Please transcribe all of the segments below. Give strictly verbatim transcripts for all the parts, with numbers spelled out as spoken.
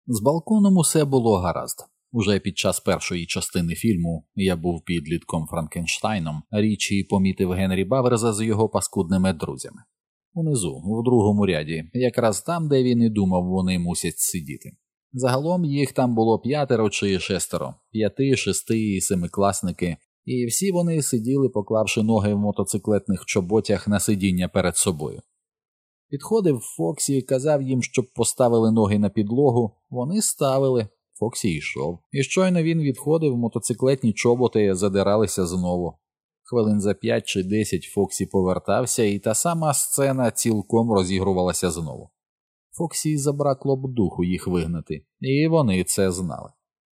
З балконом усе було гаразд. Уже під час першої частини фільму «Я був підлітком Франкенштайном» Річі помітив Генрі Баверза з його паскудними друзями. Унизу, в другому ряді, якраз там, де він і думав, вони мусять сидіти. Загалом їх там було п'ятеро чи шестеро, п'яти, шести і семикласники, і всі вони сиділи, поклавши ноги в мотоциклетних чоботях на сидіння перед собою. Підходив Фоксі, казав їм, щоб поставили ноги на підлогу, вони ставили. Фоксі йшов. І щойно він відходив, мотоциклетні чоботи задиралися знову. Хвилин за п'ять чи десять Фоксі повертався, і та сама сцена цілком розігрувалася знову. Фоксі забракло б духу їх вигнати, і вони це знали.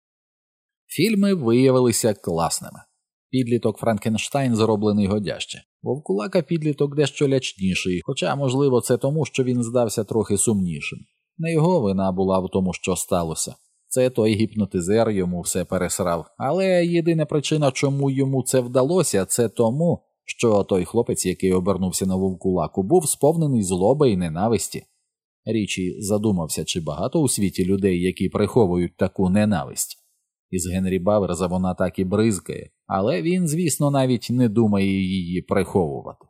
Фільми виявилися класними. Підліток Франкенштайн зроблений годяще. Вовкулака підліток дещо лячніший, хоча, можливо, це тому, що він здався трохи сумнішим. Не його вина була в тому, що сталося. Це той гіпнотизер йому все пересрав. Але єдина причина, чому йому це вдалося, це тому, що той хлопець, який обернувся на Вовкулаку, був сповнений злоби і ненависті. Річі задумався, чи багато у світі людей, які приховують таку ненависть. Із Генрі Баверза вона так і бризкає, але він, звісно, навіть не думає її приховувати.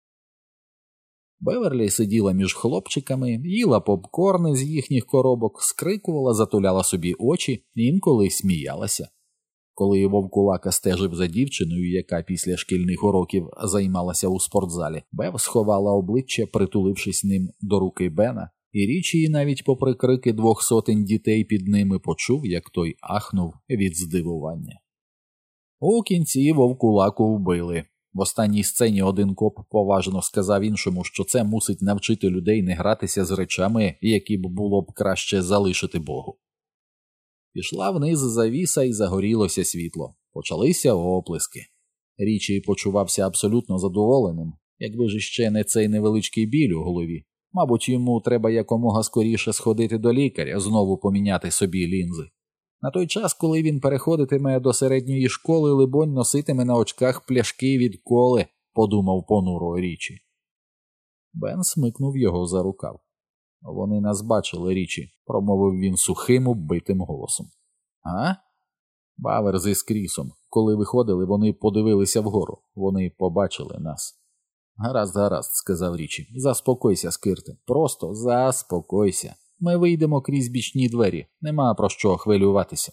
Беверлі сиділа між хлопчиками, їла попкорни з їхніх коробок, скрикувала, затуляла собі очі, інколи сміялася. Коли Вовкулака стежив за дівчиною, яка після шкільних уроків займалася у спортзалі, Бев сховала обличчя, притулившись ним до руки Бена, і Річі навіть попри крики двох сотень дітей під ними почув, як той ахнув від здивування. У кінці Вовкулаку вбили. В останній сцені один коп поважно сказав іншому, що це мусить навчити людей не гратися з речами, які б було б краще залишити Богу. Пішла вниз завіса і загорілося світло. Почалися оплески. Річі почувався абсолютно задоволеним, якби ж іще не цей невеличкий біль у голові. Мабуть, йому треба якомога скоріше сходити до лікаря, знову поміняти собі лінзи. На той час, коли він переходитиме до середньої школи, либонь, носитиме на очках пляшки від коли, подумав понуро Річі. Бен смикнув його за рукав. Вони нас бачили, Річі, промовив він сухим, убитим голосом. А? Баверз із Крісом. Коли виходили, вони подивилися вгору. Вони побачили нас. Гаразд, гаразд, сказав Річі. Заспокойся, Скирте. Просто заспокойся. Ми вийдемо крізь бічні двері. Нема про що хвилюватися.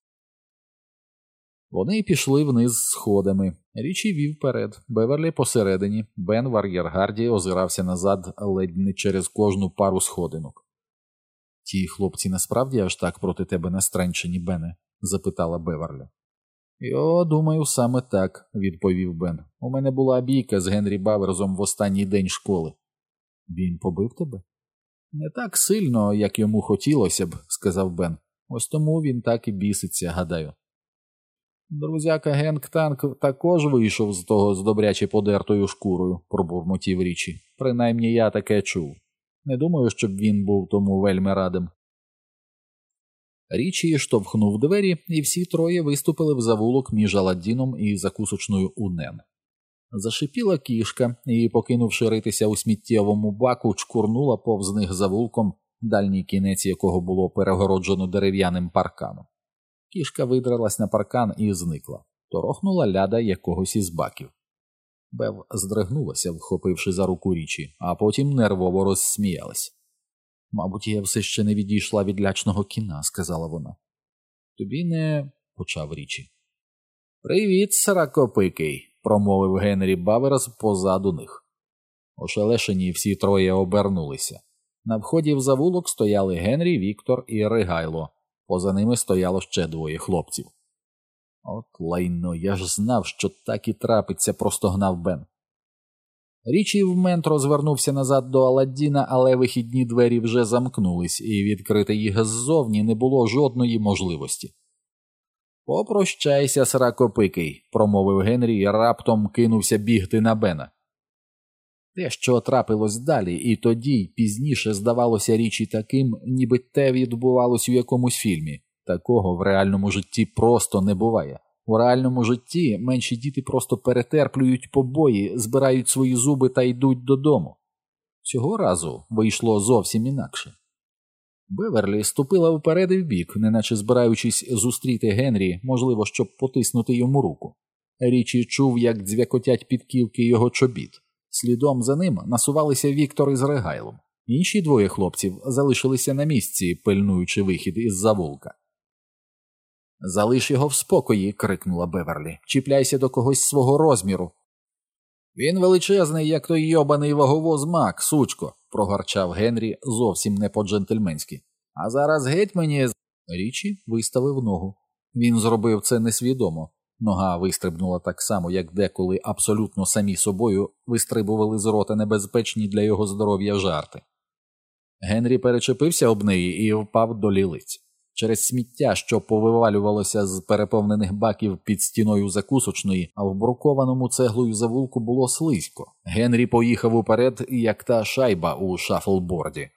Вони пішли вниз сходами. Річі вів вперед, Беверлі посередині, Бен в ар'єргарді озирався назад ледь не через кожну пару сходинок. «Ті хлопці насправді аж так проти тебе настренчені, Бене?» – запитала Беверлі. «Йо, думаю, саме так», – відповів Бен. «У мене була бійка з Генрі Баверзом в останній день школи». «Він побив тебе?» «Не так сильно, як йому хотілося б», – сказав Бен. «Ось тому він так і біситься, гадаю». «Друзяка Генк Танк також вийшов з того з добряче подертою шкурою», – пробурмотів Річі. «Принаймні я таке чув. Не думаю, щоб він був тому вельми радим». Річі штовхнув двері, і всі троє виступили в завулок між Аладдіном і закусочною Унен. Зашипіла кішка і, покинувши ритися у сміттєвому баку, чкурнула повз них завулком, дальній кінець якого було перегороджено дерев'яним парканом. Кішка видралась на паркан і зникла. Торохнула ляда якогось із баків. Бев здригнулася, вхопивши за руку Річі, а потім нервово розсміялась. «Мабуть, я все ще не відійшла від лячного кіна», – сказала вона. «Тобі не...» – почав Річі. «Привіт, сракопикий», – промовив Генрі Баверз позаду них. Ошелешені всі троє обернулися. На вході в завулок стояли Генрі, Віктор і Ригайло. Поза ними стояло ще двоє хлопців. «От лайно, я ж знав, що так і трапиться», – простогнав Бен. Річі вмент розвернувся назад до Аладдіна, але вихідні двері вже замкнулись, і відкрити їх ззовні не було жодної можливості. «Попрощайся, сракопикий», – промовив Генрі і раптом кинувся бігти на Бена. Те, що трапилось далі, і тоді, й пізніше здавалося Річі таким, ніби те відбувалось у якомусь фільмі. Такого в реальному житті просто не буває. У реальному житті менші діти просто перетерплюють побої, збирають свої зуби та йдуть додому. Цього разу вийшло зовсім інакше. Беверлі ступила вперед і вбік, неначе збираючись зустріти Генрі, можливо, щоб потиснути йому руку. Річі чув, як дзвякотять підківки його чобіт. Слідом за ним насувалися Віктор із Ригайлом. Інші двоє хлопців залишилися на місці, пильнуючи вихід із завулка. «Залиш його в спокої!» – крикнула Беверлі. «Чіпляйся до когось свого розміру!» «Він величезний, як той йобаний ваговоз Мак, сучко!» – прогарчав Генрі зовсім не по-джентльменськи. «А зараз геть мені з...» Річі виставив ногу. Він зробив це несвідомо. Нога вистрибнула так само, як деколи абсолютно самі собою вистрибували з рота небезпечні для його здоров'я жарти. Генрі перечепився об неї і впав до лілиць. Через сміття, що повивалювалося з переповнених баків під стіною закусочної, а в брукованому цеглою завулку було слизько. Генрі поїхав уперед, як та шайба у шафлборді.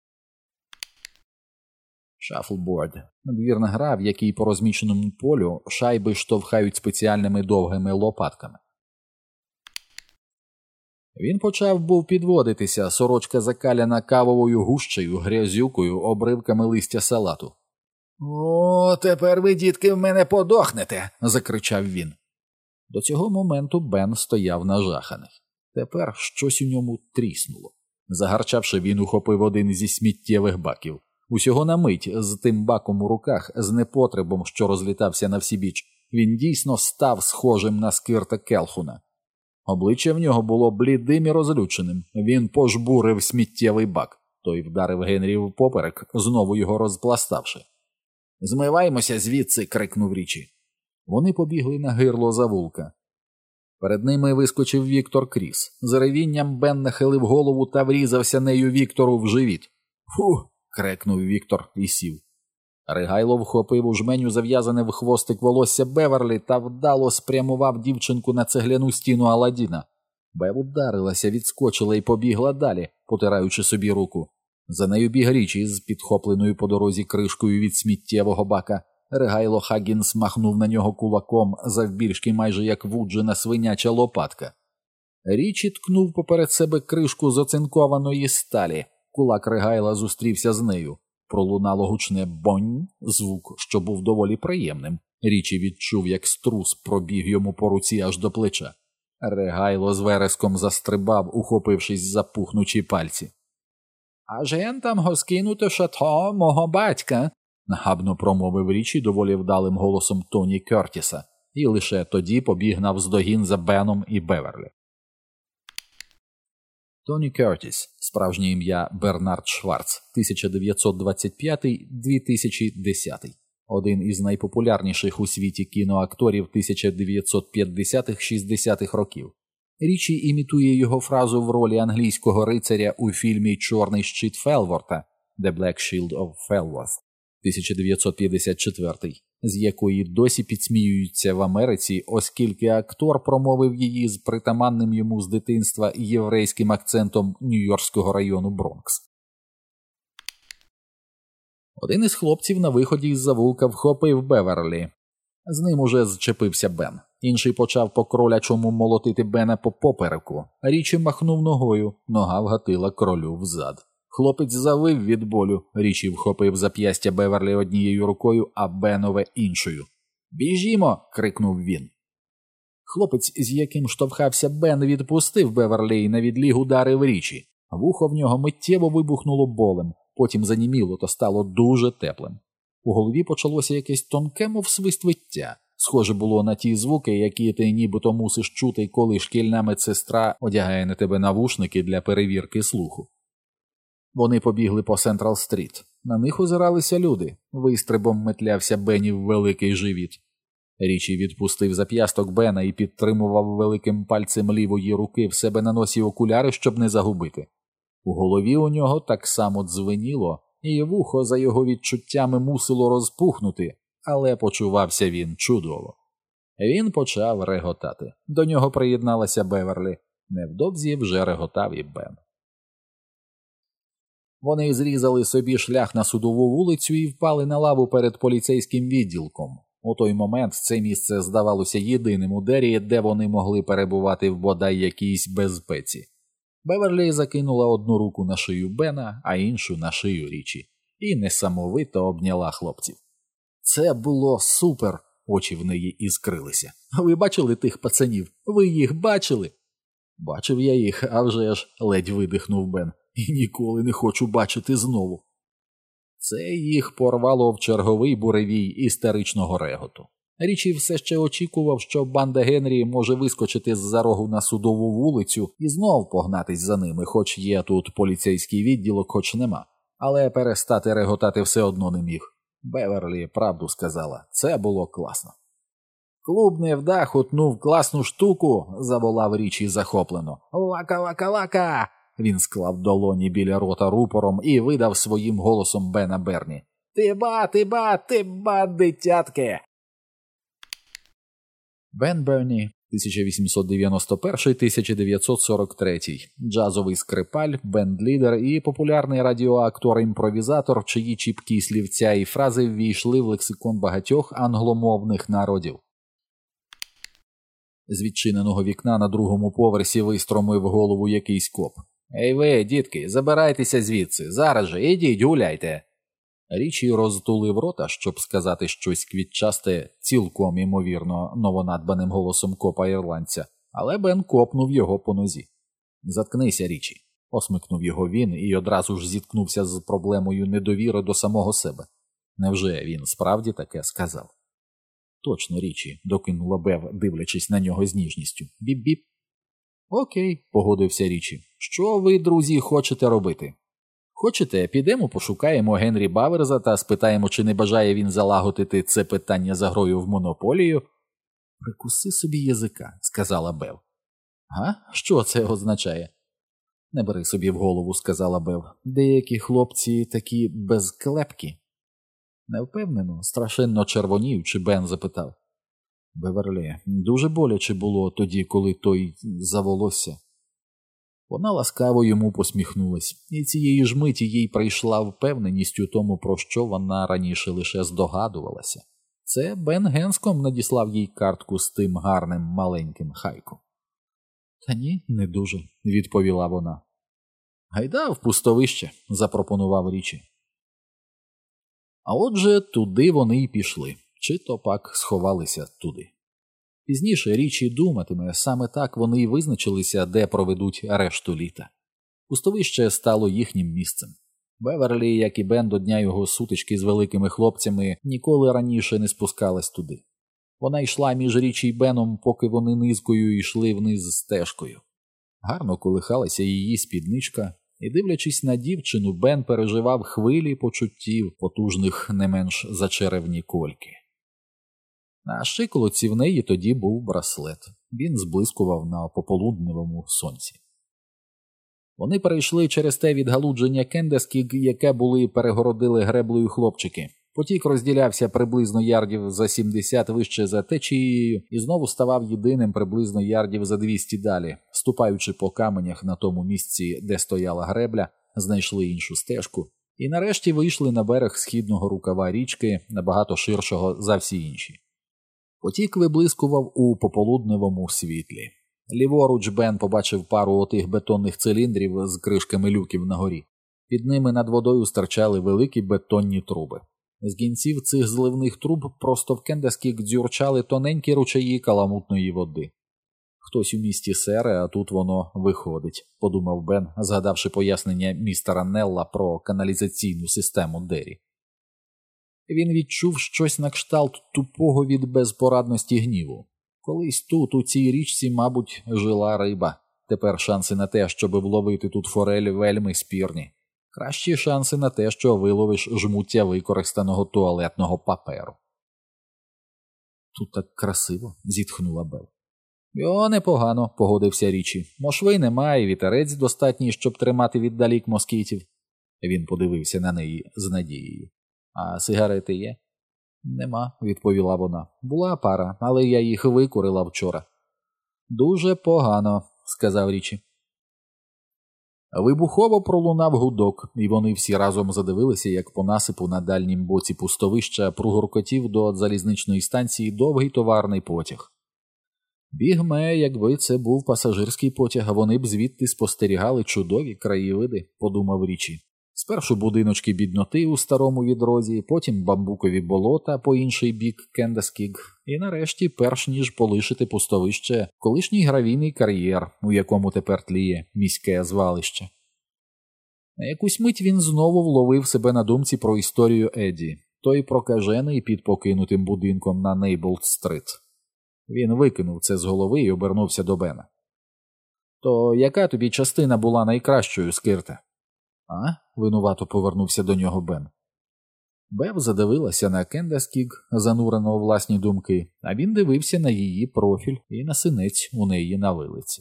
Шафлборд – надвірна гра, в якій по розміченому полю шайби штовхають спеціальними довгими лопатками. Він почав був підводитися, сорочка закаляна кавовою гущею, грязюкою, обривками листя салату. «О, тепер ви, дітки, в мене подохнете!» – закричав він. До цього моменту Бен стояв нажаханий. Тепер щось у ньому тріснуло. Загарчавши, він ухопив один зі сміттєвих баків. Усього на мить, з тим баком у руках, з непотребом, що розлітався на всі біч, він дійсно став схожим на Скирта Келхуна. Обличчя в нього було блідим і розлюченим. Він пожбурив сміттєвий бак. Той вдарив Генрі впоперек, знову його розпластавши. «Змиваймося звідси!» – крикнув Річі. Вони побігли на гирло завулка. Перед ними вискочив Віктор Кріс. З ревінням Бен нахилив голову та врізався нею Віктору в живіт. «Фу!» – крикнув Віктор і сів. Ригайло вхопив у жменю зав'язане в хвостик волосся Беверлі та вдало спрямував дівчинку на цегляну стіну Аладдіна. Бев ударилася, відскочила і побігла далі, потираючи собі руку. За нею біг Річі з підхопленою по дорозі кришкою від сміттєвого бака. Ригайло Хаггінс махнув на нього кулаком, завбільшки майже як вуджена свиняча лопатка. Річі ткнув поперед себе кришку з оцинкованої сталі. Кулак Ригайла зустрівся з нею. Пролунало гучне «бонь», звук, що був доволі приємним. Річі відчув, як струс пробіг йому по руці аж до плеча. Ригайло з вереском застрибав, ухопившись за пухнучі пальці. «А жен там го скинуто шато мого батька», – нахабно промовив Річі доволі вдалим голосом Тоні Кертіса, і лише тоді побіг навздогін за Беном і Беверлі. Тоні Кертіс, справжнє ім'я Бернард Шварц, тисяча дев'ятсот двадцять п'ятий - дві тисячі десятий. Один із найпопулярніших у світі кіноакторів тисяча дев'ятсот п'ятдесятих - шістдесятих років. Річі імітує його фразу в ролі англійського рицаря у фільмі «Чорний щит Фелворта» «The Black Shield of Falworth» тисяча дев'ятсот п'ятдесят четвертий, з якої досі підсміюються в Америці, оскільки актор промовив її з притаманним йому з дитинства єврейським акцентом Нью-Йоркського району Бронкс. Один із хлопців на виході із завулка вхопив Беверлі. З ним уже зчепився Бен. Інший почав по кролячому молотити Бена по попереку. Річі махнув ногою, нога вгатила кролю взад. Хлопець завив від болю, Річі вхопив зап'ястя Беверлі однією рукою, а Бенове іншою. «Біжімо!» – крикнув він. Хлопець, з яким штовхався Бен, відпустив Беверлі і на відліг ударив Річі. Вухо в нього миттєво вибухнуло болем, потім заніміло та стало дуже теплим. У голові почалося якесь тонке, мов свист виття. Схоже було на ті звуки, які ти нібито мусиш чути, коли шкільна медсестра одягає на тебе навушники для перевірки слуху. Вони побігли по Сентрал-стріт. На них озиралися люди. Вистрибом метлявся Бенів великий живіт. Річі відпустив зап'ясток Бена і підтримував великим пальцем лівої руки в себе на носі окуляри, щоб не загубити. У голові у нього так само дзвеніло, і вухо за його відчуттями мусило розпухнути, але почувався він чудово. Він почав реготати. До нього приєдналася Беверлі. Невдовзі вже реготав і Бен. Вони зрізали собі шлях на Судову вулицю і впали на лаву перед поліцейським відділком. У той момент це місце здавалося єдиним у Деррі, де вони могли перебувати в бодай якійсь безпеці. Беверлі закинула одну руку на шию Бена, а іншу на шию Річі. і несамовито обняла хлопців. Це було супер, очі в неї іскрилися. Ви бачили тих пацанів? Ви їх бачили? Бачив я їх, а вже ж, ледь видихнув Бен, і ніколи не хочу бачити знову. Це їх порвало в черговий буревій істеричного реготу. Річі все ще очікував, що банда Генрі може вискочити з-за рогу на Судову вулицю і знов погнатись за ними, хоч є тут поліцейський відділок, хоч нема. Але перестати реготати все одно не міг. Беверлі правду сказала, це було класно. «Клуб невдах утнув класну штуку», – заволав Річі захоплено. «Лака-лака-лака!» Він склав долоні біля рота рупором і видав своїм голосом Бена Берні. «Ти-ба, ти-ба, ти-ба, дитятки!» Бен Берні, тисяча вісімсот дев'яносто перший - тисяча дев'ятсот сорок третій, джазовий скрипаль, бенд-лідер і популярний радіоактор-імпровізатор, чиї чіпкі слівця і фрази ввійшли в лексикон багатьох англомовних народів. З відчиненого вікна на другому поверсі вистромив голову якийсь коп. «Ей ви, дітки, забирайтеся звідси, зараз же, ідіть, гуляйте!» Річі розтулив рота, щоб сказати щось квітчасте, цілком імовірно новонадбаним голосом копа-ірландця, але Бен копнув його по нозі. «Заткнися, Річі», – осмикнув його він і одразу ж зіткнувся з проблемою недовіри до самого себе. Невже він справді таке сказав? «Точно, Річі», – докинула Бев, дивлячись на нього з ніжністю. «Біп-біп». «Окей», – погодився Річі. «Що ви, друзі, хочете робити?» «Хочете, підемо пошукаємо Генрі Баверза та спитаємо, чи не бажає він залагодити це питання за грою в монополію?» «Прикуси собі язика», – сказала Бев. «Га? Що це означає?» «Не бери собі в голову», – сказала Бев. «Деякі хлопці такі безклепкі». Невпевнено, страшенно червоніючи, Бен запитав. «Беверлі, дуже боляче було тоді, коли той заволосся». Вона ласкаво йому посміхнулась, і цієї ж миті їй прийшла впевненість у тому, про що вона раніше лише здогадувалася. Це Бен Генском надіслав їй картку з тим гарним маленьким хайком. «Та ні, не дуже», – відповіла вона. «Гайда в пустовище», – запропонував Річі. А отже, туди вони й пішли, чи то пак сховалися туди. Пізніше Річі думатиме, саме так вони й визначилися, де проведуть решту літа. Пустовище стало їхнім місцем. Беверлі, як і Бен до дня його сутички з великими хлопцями, ніколи раніше не спускалась туди. Вона йшла між Річі й Беном, поки вони низкою йшли вниз стежкою. Гарно колихалася її спідничка, і, дивлячись на дівчину, Бен переживав хвилі почуттів, потужних не менш за черевні кольки. На щиколотці в неї тоді був браслет. Він зблискував на пополудневому сонці. Вони перейшли через те відгалудження Кендескіг, яке були перегородили греблею хлопчики. Потік розділявся приблизно ярдів за сімдесят вище за течією і знову ставав єдиним приблизно ярдів за двісті далі. Ступаючи по каменях на тому місці, де стояла гребля, знайшли іншу стежку і нарешті вийшли на берег східного рукава річки, набагато ширшого за всі інші. Потік виблискував у пополудневому світлі. Ліворуч Бен побачив пару отих бетонних циліндрів з кришками люків на горі. Під ними над водою стирчали великі бетонні труби. З кінців цих зливних труб просто в Кендескік дзюрчали тоненькі ручаї каламутної води. «Хтось у місті сере, а тут воно виходить», – подумав Бен, згадавши пояснення містера Нелла про каналізаційну систему Дері. Він відчув щось на кшталт тупого від безпорадності гніву. Колись тут, у цій річці, мабуть, жила риба. Тепер шанси на те, щоб вловити тут форель, вельми спірні. Кращі шанси на те, що виловиш жмуття використаного туалетного паперу. «Тут так красиво», – зітхнула Бел. «Йо, непогано», – погодився Річі. «Мошви немає, вітерець достатній, щоб тримати віддалік москітів». Він подивився на неї з надією. «А сигарети є?» «Нема», – відповіла вона. «Була пара, але я їх викурила вчора». «Дуже погано», – сказав Річі. Вибухово пролунав гудок, і вони всі разом задивилися, як по насипу на дальнім боці пустовища прогуркотів до залізничної станції довгий товарний потяг. «Бігме, якби це був пасажирський потяг, вони б звідти спостерігали чудові краєвиди», – подумав Річі. Спершу будиночки бідноти у старому відрозі, потім бамбукові болота по інший бік Кендаскіг, і нарешті, перш ніж полишити пустовище, колишній гравійний кар'єр, у якому тепер тліє міське звалище. На якусь мить він знову вловив себе на думці про історію Едді, той прокажений під покинутим будинком на Нейблд-стрит. Він викинув це з голови і обернувся до Бена. «То яка тобі частина була найкращою, Скирте?» «А?» – винувато повернувся до нього Бен. Бев задивилася на Кендаскіг, занурено у власні думки, а він дивився на її профіль і на синець у неї на вилиці.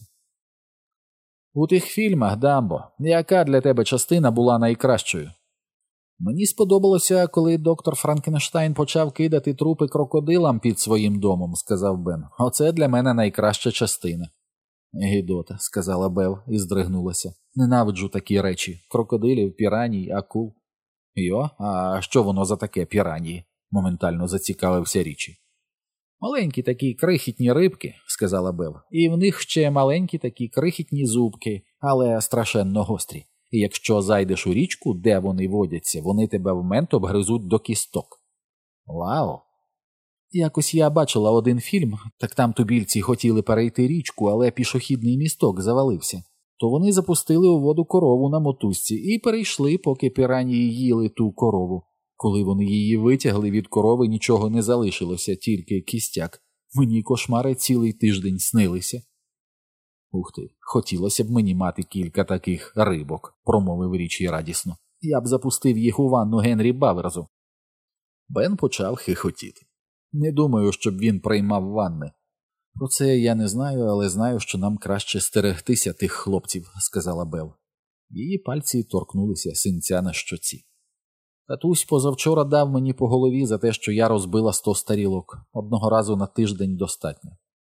«У тих фільмах, Дамбо, яка для тебе частина була найкращою?» «Мені сподобалося, коли доктор Франкенштайн почав кидати трупи крокодилам під своїм домом», – сказав Бен. «Оце для мене найкраща частина». «Гідота», – сказала Бев і здригнулася. «Ненавиджу такі речі. Крокодилів, піраній, акул». «Йо? А що воно за таке піранії?» – моментально зацікавився Річі. «Маленькі такі крихітні рибки», – сказала Бев. «І в них ще маленькі такі крихітні зубки, але страшенно гострі. І якщо зайдеш у річку, де вони водяться, вони тебе в мент обгризуть до кісток». «Вау!» «Якось я бачила один фільм, так там тубільці хотіли перейти річку, але пішохідний місток завалився. То вони запустили у воду корову на мотузці і перейшли, поки піранії їли ту корову. Коли вони її витягли, від корови нічого не залишилося, тільки кістяк. Мені кошмари цілий тиждень снилися». «Ух ти, хотілося б мені мати кілька таких рибок», – промовив Річі радісно. «Я б запустив їх у ванну Генрі Баверзу». Бен почав хихотіти. «Не думаю, щоб він приймав ванни». «Про це я не знаю, але знаю, що нам краще стерегтися тих хлопців», – сказала Бев. Її пальці торкнулися синця на щоці. «Татусь позавчора дав мені по голові за те, що я розбила сто старілок. Одного разу на тиждень достатньо».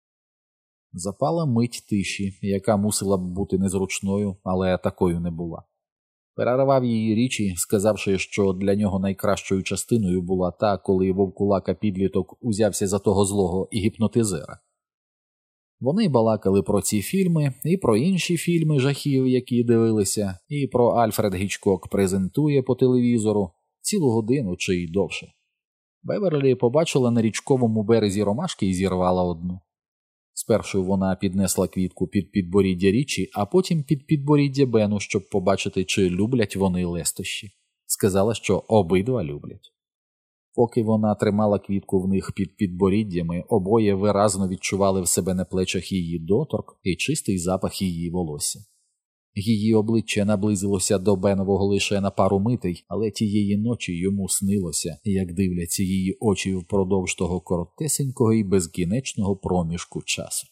Запала мить тиші, яка мусила б бути незручною, але такою не була. Перервав її Річі, сказавши, що для нього найкращою частиною була та, коли вовкулака-підліток узявся за того злого і гіпнотизера. Вони балакали про ці фільми, і про інші фільми жахів, які дивилися, і про Альфред Гічкок презентує по телевізору цілу годину чи й довше. Беверлі побачила на річковому березі ромашки і зірвала одну. Спершу вона піднесла квітку під підборіддя Річі, а потім під підборіддя Бену, щоб побачити, чи люблять вони лестощі. Сказала, що обидва люблять. Поки вона тримала квітку в них під підборіддями, обоє виразно відчували в себе на плечах її доторк і чистий запах її волосся. Її обличчя наблизилося до Бенового лише на пару митей, але тієї ночі йому снилося, як дивляться її очі впродовж того коротесенького і безкінечного проміжку часу.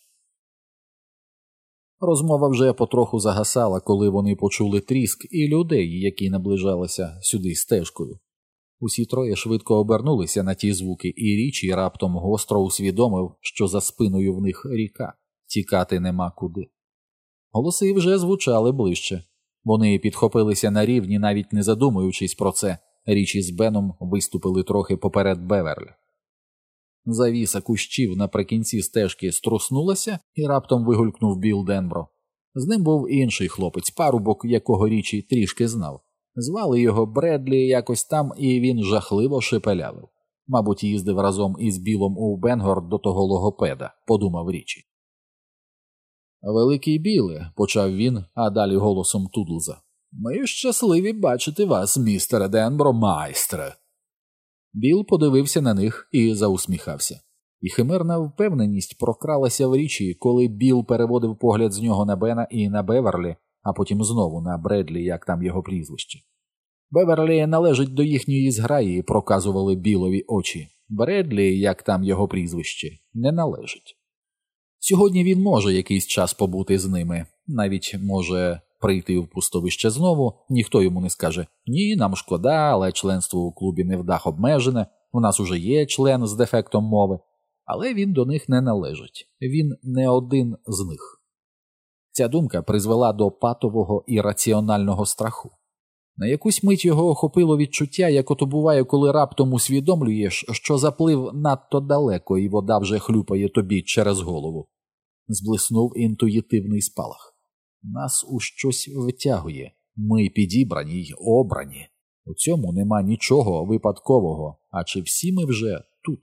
Розмова вже потроху загасала, коли вони почули тріск і людей, які наближалися сюди стежкою. Усі троє швидко обернулися на ті звуки, і Річі раптом гостро усвідомив, що за спиною в них ріка, тікати нема куди. Голоси вже звучали ближче. Вони підхопилися на рівні, навіть не задумуючись про це. Річі з Беном виступили трохи поперед Беверлі. Завіса кущів наприкінці стежки струснулася, і раптом вигулькнув Білл Денбро. З ним був інший хлопець, парубок, якого Річі трішки знав. Звали його Бредлі якось там, і він жахливо шепелявив. Мабуть, їздив разом із Білом у Бенгор до того логопеда, подумав Річі. «Великий Біле», – почав він, а далі голосом Тудлза. «Ми щасливі бачити вас, містере Денбро, майстре». Біл подивився на них і заусміхався. І химерна впевненість прокралася в Річі, коли Біл переводив погляд з нього на Бена і на Беверлі, а потім знову на Бредлі, як там його прізвище. «Беверлі належить до їхньої зграї», – проказували Білові очі. «Бредлі, як там його прізвище, не належить. Сьогодні він може якийсь час побути з ними, навіть може прийти в пустовище знову, ніхто йому не скаже «Ні, нам шкода, але членство у клубі не вдах обмежене, у нас уже є член з дефектом мови». Але він до них не належить, він не один з них. Ця думка призвела до патового і раціонального страху. На якусь мить його охопило відчуття, як ото буває, коли раптом усвідомлюєш, що заплив надто далеко і вода вже хлюпає тобі через голову. Зблиснув інтуїтивний спалах. Нас у щось втягує, Ми підібрані й обрані. У цьому нема нічого випадкового, а чи всі ми вже тут?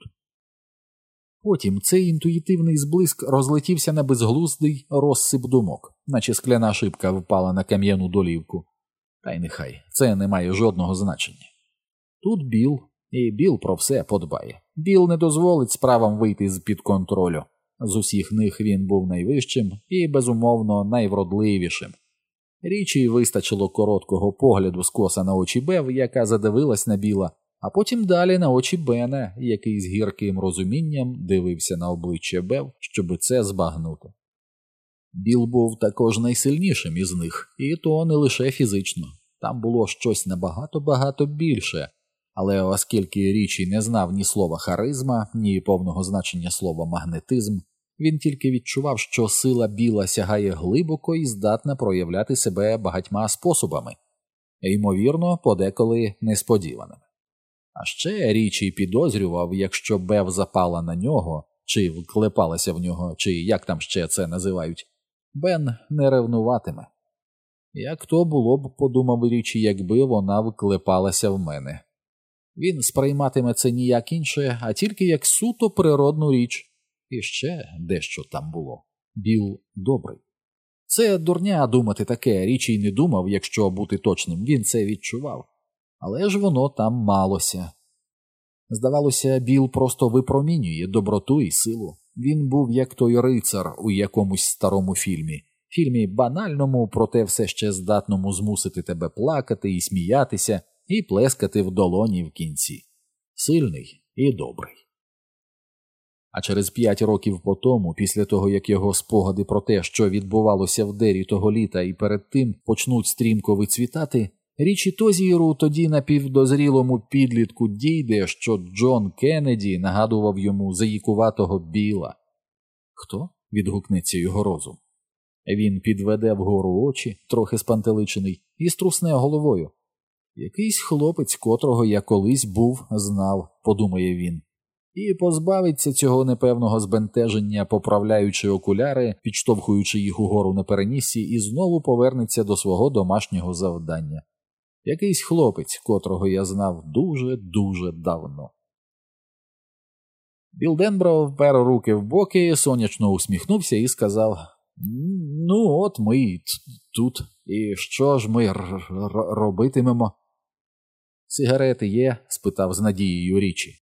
Потім цей інтуїтивний зблиск розлетівся на безглуздий розсип думок, наче скляна шибка впала на кам'яну долівку. Та й нехай, це не має жодного значення. Тут Біл, і Біл про все подбає. Біл не дозволить справам вийти з-під контролю. З усіх них він був найвищим і, безумовно, найвродливішим. Річі вистачило короткого погляду скоса на очі Бев, яка задивилась на Біла, а потім далі на очі Бена, який з гірким розумінням дивився на обличчя Бев, щоби це збагнути. Біл був також найсильнішим із них, і то не лише фізично. Там було щось набагато-багато більше, але оскільки Річі не знав ні слова харизма, ні повного значення слова магнетизм, він тільки відчував, що сила Біла сягає глибоко і здатна проявляти себе багатьма способами, ймовірно, подеколи несподіваними. А ще Річі підозрював, якщо Бев запала на нього, чи вклепалася в нього, чи як там ще це називають, Бен не ревнуватиме. Як то було б, подумав Річі, якби вона вклепалася в мене. Він сприйматиме це ніяк інше, а тільки як суто природну річ. І ще дещо там було. Біл добрий. Це дурня думати таке, Річі й не думав, якщо бути точним, він це відчував. Але ж воно там малося. Здавалося, Біл просто випромінює доброту і силу. Він був як той рицар у якомусь старому фільмі. Фільмі банальному, проте все ще здатному змусити тебе плакати і сміятися, і плескати в долоні в кінці. Сильний і добрий. А через п'ять років по тому, після того, як його спогади про те, що відбувалося в Дері того літа і перед тим почнуть стрімко вицвітати, Річі Тозіру, тоді напівдозрілому підлітку, дійде, що Джон Кеннеді нагадував йому заїкуватого Біла. Хто? – відгукнеться його розум. Він підведе вгору очі, трохи спантеличений, і струсне головою. Якийсь хлопець, котрого я колись був, знав, подумає він. І позбавиться цього непевного збентеження, поправляючи окуляри, підштовхуючи їх угору на переніссі, і знову повернеться до свого домашнього завдання. Якийсь хлопець, котрого я знав дуже-дуже давно. Біл Денбро впер руки в боки, сонячно усміхнувся і сказав: «Ну от ми й тут, і що ж ми р- р- робитимемо?» «Сигарети є?» – спитав з надією Річі.